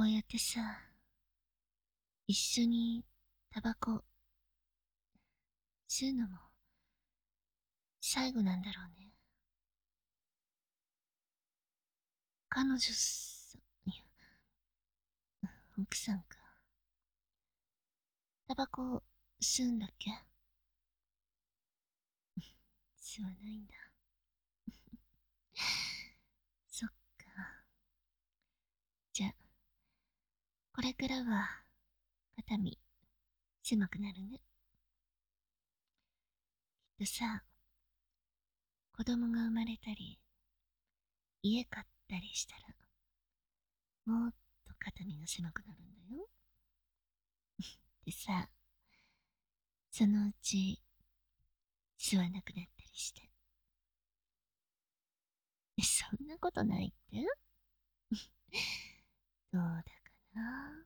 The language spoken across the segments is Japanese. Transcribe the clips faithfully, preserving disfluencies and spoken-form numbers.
こうやってさ、一緒にタバコ吸うのも最後なんだろうね。彼女さ、いや、奥さんか。タバコ吸うんだっけ？吸わないんだ。そっか。じゃあ、これからは肩身狭くなるね。きっとさ、子供が生まれたり、家買ったりしたら、もっと肩身が狭くなるんだよ。でさ、そのうち吸わなくなったりして。そんなことないってどうだかな。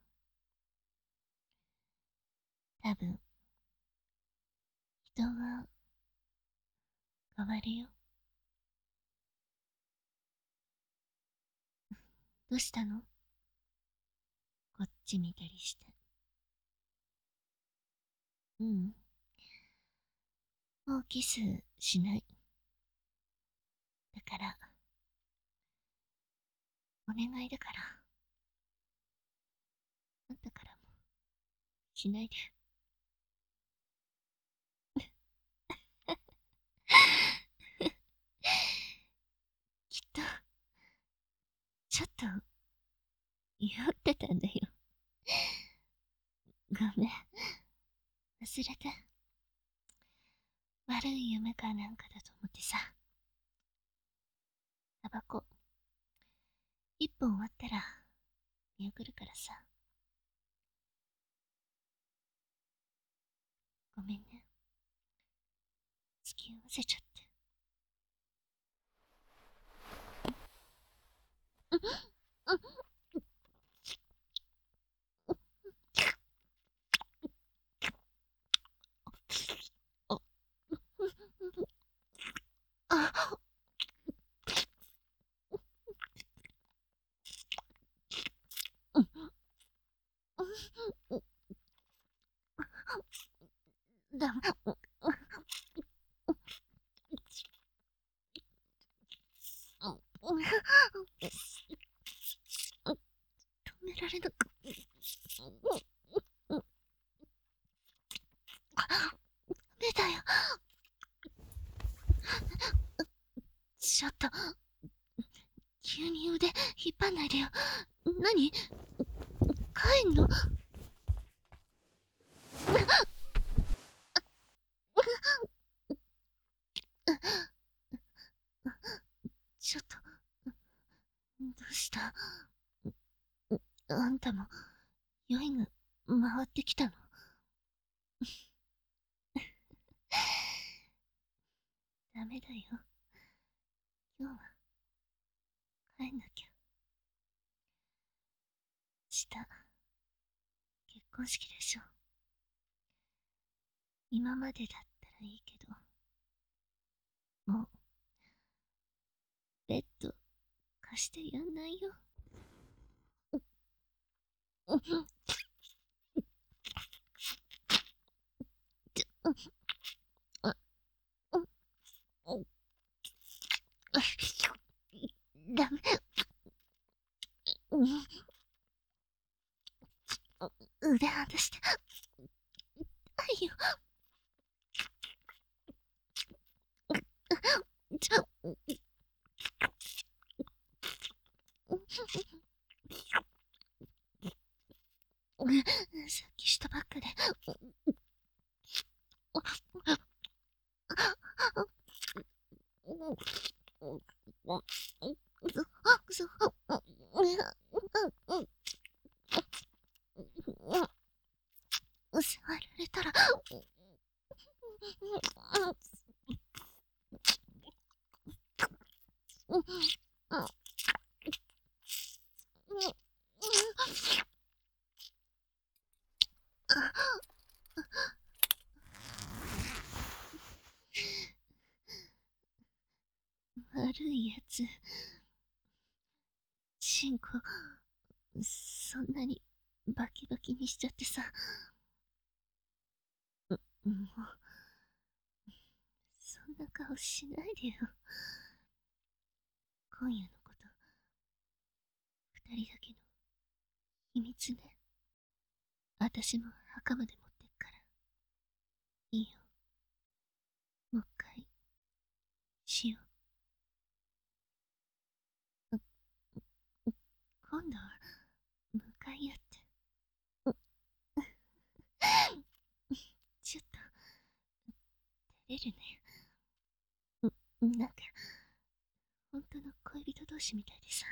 多分、人は変わるよ。どうしたの？こっち見たりして。うん。もうキスしない。だから、お願いだから。あんたからも、しないで。きっと、ちょっと、酔ってたんだよ。ごめん。忘れて。悪い夢かなんかだと思ってさ。タバコ、一本終わったら、見送るからさ。ごめんね。付き合わせちゃって。あ、ダメ。止められなく。ダメだよ。ちょっと、急に腕引っ張んないでよ。何？帰んの？ちょっと、どうした？あんたも、酔いが回ってきたの？ダメだよ。今日は、帰んなきゃ。明日、結婚式でしょ。今までだったらいいけど、もう、ベッド貸してやんないよ。ダメ。腕離して。痛いよ。ちょ、さっきしたばっかで。触られたら。悪いやつ。チンコ、そんな気にしちゃってさ。う、もう、そんな顔しないでよ。今夜のこと、二人だけの秘密ね。私も墓まで持ってっから。いいよ。もう一回、しよう。う、う、今度は、向かい合って。ちょっと、照れるね。ん、なんか、本当の恋人同士みたいでさ。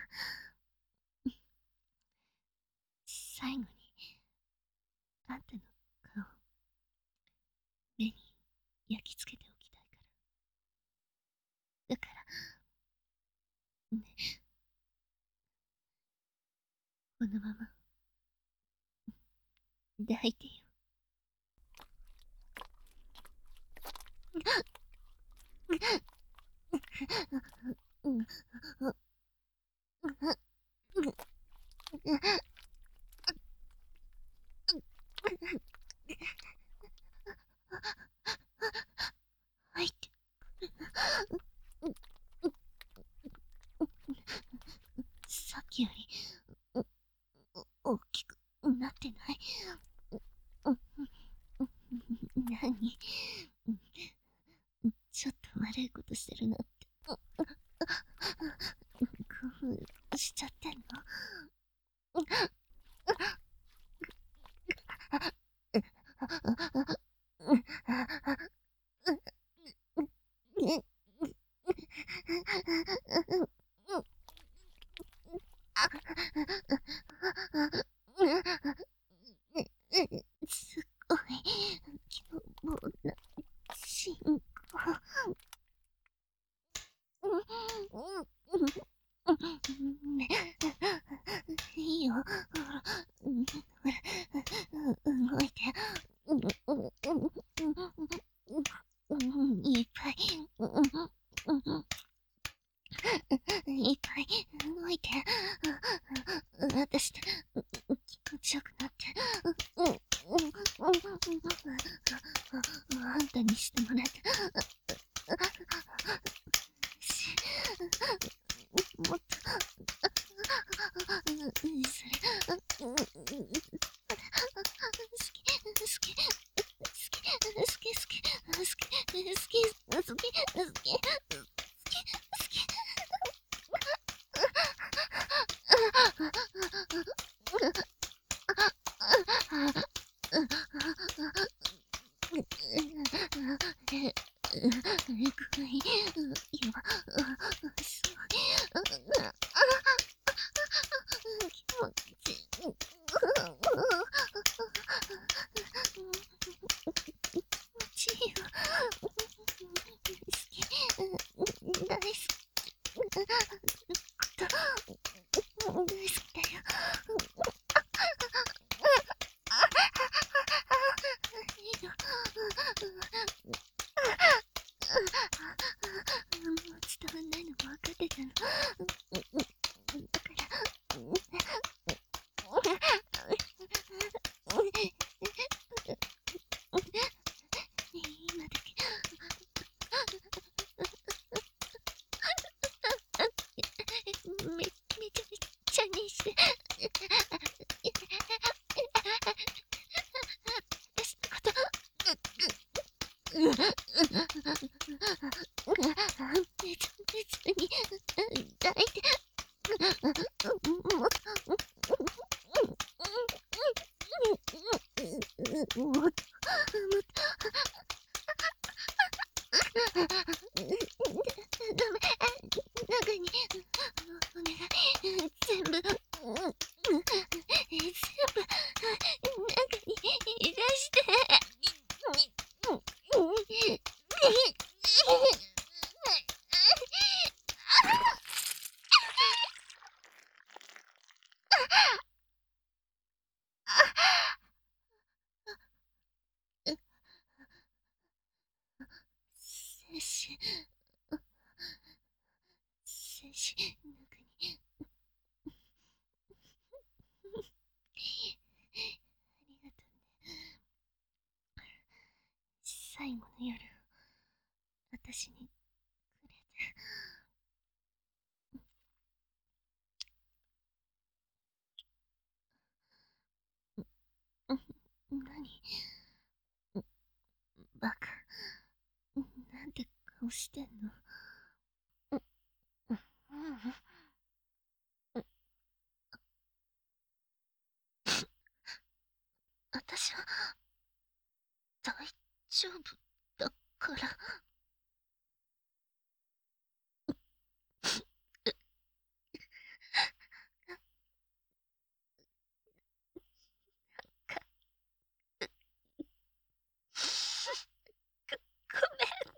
最後に、あんたの顔、目に焼き付けておきたいから。だから、ね、このまま、抱いてよ。入ってさっきより大きくなってない？何？ちょっと悪いことしてるなって興奮しちゃってんの？すごい凶暴な進行。いいよ、ほら、動いて。いっぱい、いっぱい動いて。私、気持ちよくなって。あんたにしてもらえた。もっと、それ、好き、好き、好き、好き、好き、好き、好き、好き、伝わんないのも分かってたの。だから今だけめ、めちゃめちゃにして私のこと別々に抱いてもっともっとダメ、中にお願い、全部全部中にいらして。摂取何？バカ。なんて顔してんの？私は大丈夫だから。ごめん。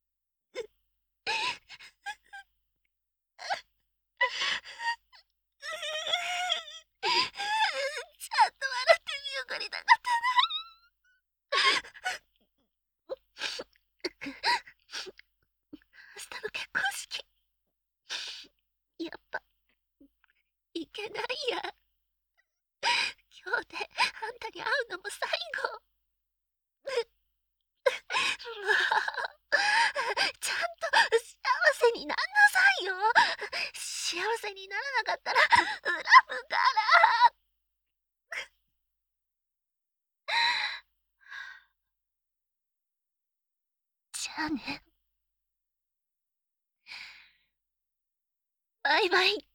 ちゃんと笑ってみよがりたかったな。明日の結婚式、やっぱいけないや。今日であんたに会うのも最後。もうちゃんと幸せになんなさいよ。幸せにならなかったら恨むから。じゃあね。バイバイ。